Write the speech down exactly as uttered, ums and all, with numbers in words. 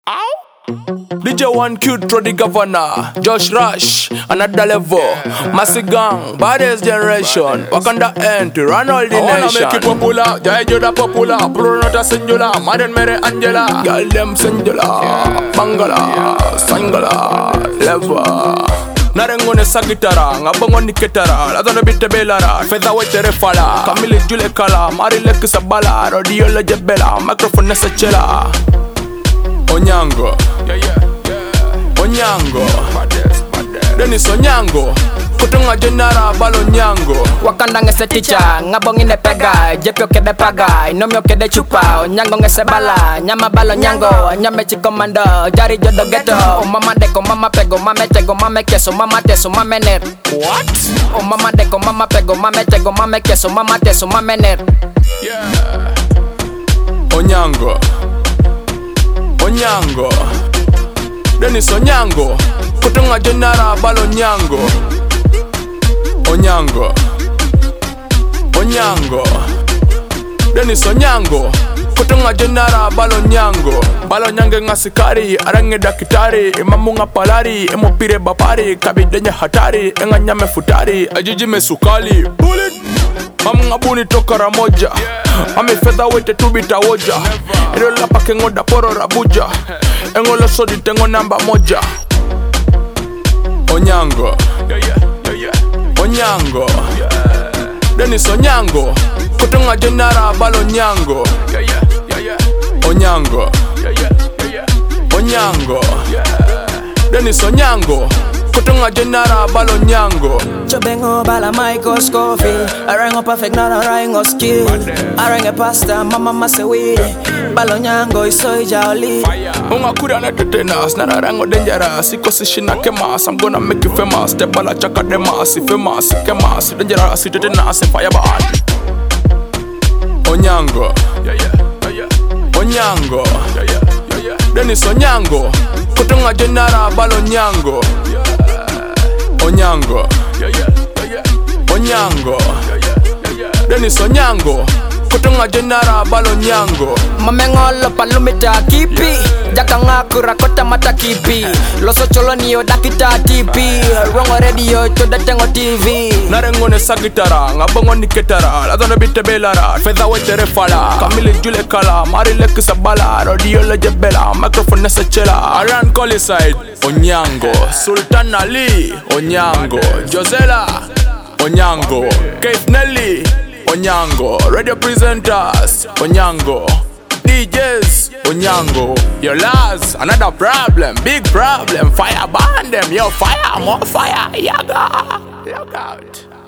D J one cute through the governor, Josh Rush, another level. Massive gang, baddest generation. Wakanda end to run all the nation. I wanna make it popular, Jai Joda popular. Pro not a singular, Madden Mary Angela. Girl them singular, Bangala, Sangala, level. Narengone sagitara, ngabongo niketara. Ladona bitte belara, fedha wete refala. Kamili jule kala, mari leki sabala. Rodeo le jebela, microphone nesa chela. Onyango, yeah, yeah, yeah. Onyango, Dennis Onyango, kutunga jenara balo nyango. Wakanda ngese teacher, ngabongi ne pega, jepyo kede paga, inomyo kede chupa, Onyango ngese bala, nyama balo nyango, nyame chikomando, jari jodo ghetto, o mama deko, mama pego, mame tego, mame keso, mama teso, mame net. What? O mama deko, mama pego, mame tego, mame keso, mama teso, mame net. Yeah. Onyango, Onyango, Dennis Onyango, kutunga jenara balo nyango. Onyango, Onyango, Dennis Onyango, kutunga jenara balo nyango. Balo nyange ngasikari, arange dakitari, imamunga palari, emopire bapari, kabidenya hatari, enga nyame futari, ajiji mesukali. Bullet, mamunga buni toka ramoja. Mami fedha wete tubita woja. Ilo lapa kengoda poro rabuja. Engo lo sodi tengo namba moja. Onyango, Onyango, Dennis Onyango, kutunga jenara balo nyango. Onyango, Onyango, Dennis Onyango, kutunga jenara balo nyango. Chobengo bala Michael Scofield, arango perfect not arango skill. Arango pasta mama masewi, balo nyango isoi jolly. Unga kura na tetenas, na arango dangerous. Iko sishina kemas, I'm gonna make you famous. Te bala chaka demas, si famous, si kemas, dangerous, si tetenas, si fireball. Onyango, Onyango, Dennis Onyango, kutunga jenara balo nyango. Onyango, Onyango, Dennis Onyango, kutunga jenara balo nyango. Mamengolo palumita kipi, jaka ngakura kota mata kipi. Loso cholo niyo dakita tipi, rongo radio choda tengo T V. Narengone sagitara, ngabongo niketara. Ladona bitte belara, fedha wete refala. Kamili jule kala, mari leki sabala. Rodeo le jebela, microphone nesa chela. Aran Collie side, Onyango, Sultan Ali, Onyango, Josela, Onyango, Keith Nelly, Onyango, radio presenters, Onyango, D Js, Onyango. Your last, another problem, big problem. Fire burn them, yo fire, more fire, yaga. Look out.